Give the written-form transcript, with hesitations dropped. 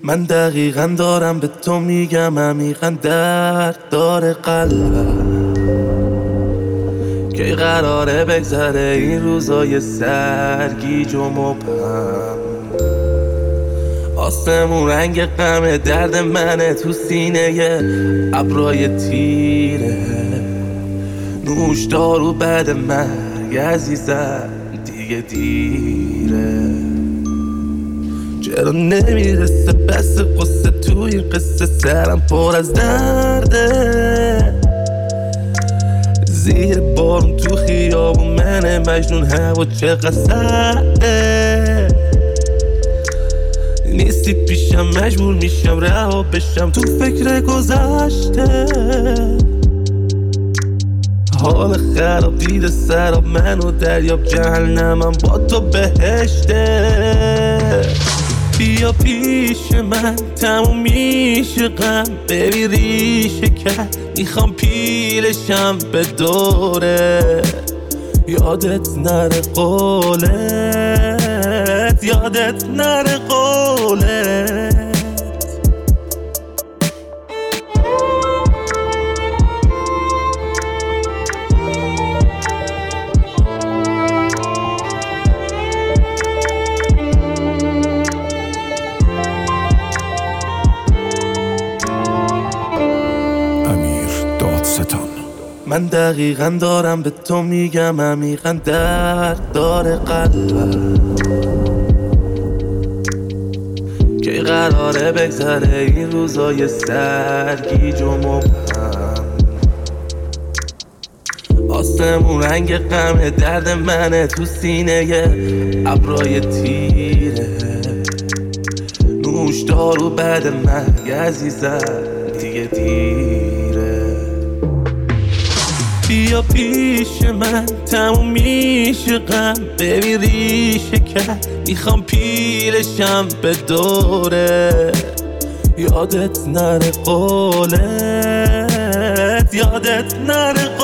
من دقیقا دارم به تو میگم، عمیقا درد داره قلبم که قراره بگذره این روزای سرگیج و مبهم. آسمون رنگ غم درد منه، تو سینه ابرای تیره. نوش دارو بعد مرگ عزیزم دیگه دیره. چرا نمیرسه بس قصه تو این قصه، سرم پر از درده. زیر بارون تو خیابون من مجنون، هوا چقدر سرده. نیستی پیشم مجبور میشم رها بشم تو فکر گذشته. حال خراب دیده سراب من و دریاب، جهنمم با تو بهشته. بیا پیش من تموم میشه غم، ببین ریشه کرد میخوام پیلشم به دوره. یادت نره قولت، یادت نره قولت. من دقیقا دارم به تو میگم، عمیقا درد داره قلبم که قراره بگذره این روزای سرگیج و مبهم. آسمون رنگ غم درد منه، تو سینه ابرای تیره. نوش دارو بعد مرگ عزیزم دیگه دیره. بیا پیش من تموم میشه غم، ببین ریشه کرد میخوام پیلشم به دوره. یادت نره قولت، یادت نره قولت.